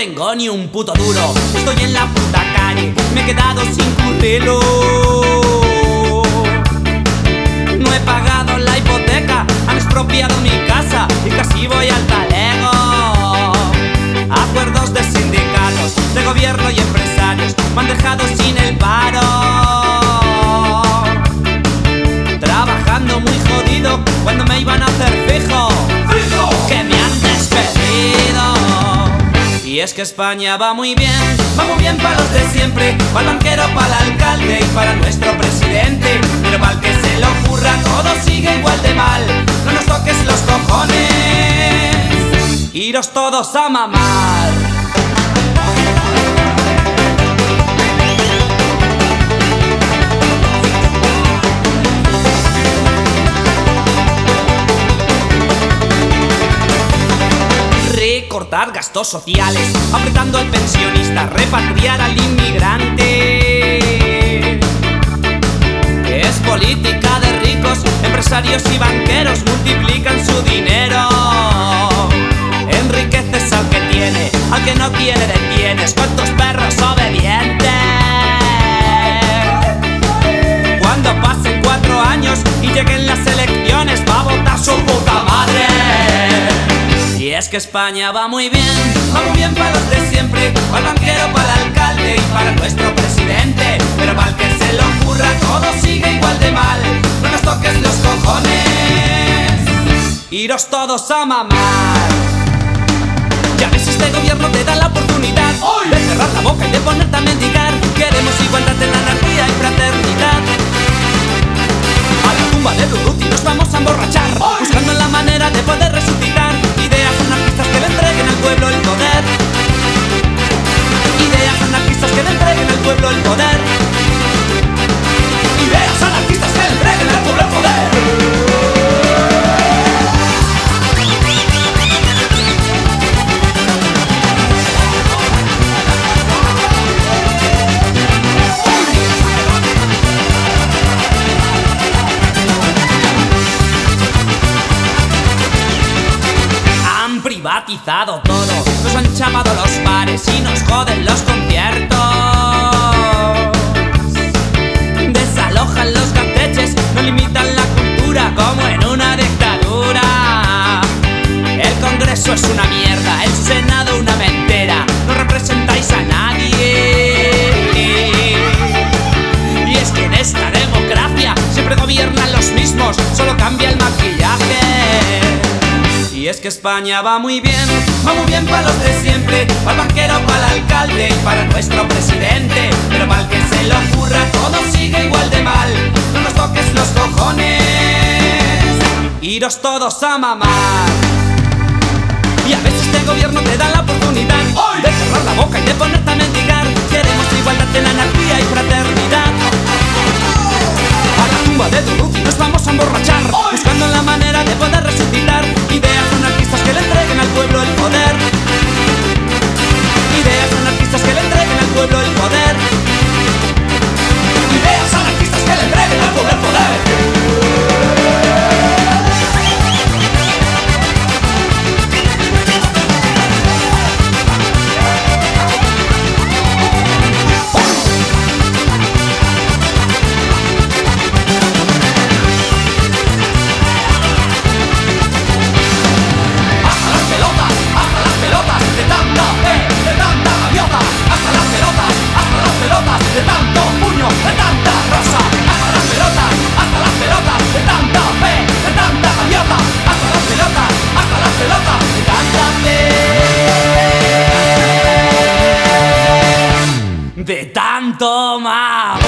tengo ni un puto duro, estoy en la puta calle, me he quedado sin currelo. No he pagado la hipoteca, han expropiado mi casa y casi voy al talego. Acuerdos de sindicatos, de gobierno y empresarios me han dejado sin el paro. Trabajando muy jodido cuando me iban a hacer fijo, que me han despedido. Y es que España va muy bien para los de siempre, para el banquero, para el alcalde y para nuestro presidente. Pero para el que se le ocurra todo sigue igual de mal, no nos toques los cojones, iros todos a mamar. Recortar gastos sociales, apretando al pensionista, repatriar al inmigrante. Es política de ricos, empresarios y banqueros multiplican su dinero. Enriqueces al que tiene, al que no tiene detienes. ¿Cuántos perros obedientes? Cuando pasen 4 años y lleguen las elecciones, va a votar su puta madre. Y es que España va muy bien para los de siempre, para el banquero, para el alcalde y para nuestro presidente. Pero para el que se le ocurra todo sigue igual de mal, no nos toques los cojones, iros todos a mamar. Ya ves, este gobierno te da la oportunidad de cerrar la boca y de ponerte a mendigar. Queremos igualdad en la anarquía y fraternidad. A la tumba de Durruti nos vamos a emborrachar, buscando la manera de poder resucitar ideas anarquistas que le entreguen al pueblo el poder. Ideas anarquistas que le entreguen al pueblo el poder. Ideas anarquistas que le entreguen al pueblo el poder. Privatizado todo, nos han chapado los bares y nos joden los conciertos. Desalojan los cateches, no limitan la cultura como en una dictadura. El Congreso es una mierda, el Senado una mentira, no representáis a nadie. Y es que en esta democracia siempre gobiernan los mismos, solo cambia el maquillaje. Y es que España va muy bien para los de siempre, para el banquero, para el alcalde y para nuestro presidente. Pero para el que se le ocurra todo sigue igual de mal, no nos toques los cojones, iros todos a mamar. Y a veces este gobierno te da la oportunidad de cerrar la boca y de ponerte a mendigar. Queremos igualdad en la anarquía y fraternidad. A la tumba de Durruti nos vamos a emborrachar, buscando la manera de poder resucitar ideas anarquistas que le entreguen al pueblo el poder. Ideas anarquistas que le entreguen al pueblo el poder. Ideas anarquistas que le entreguen al pueblo el poder. De tanto más.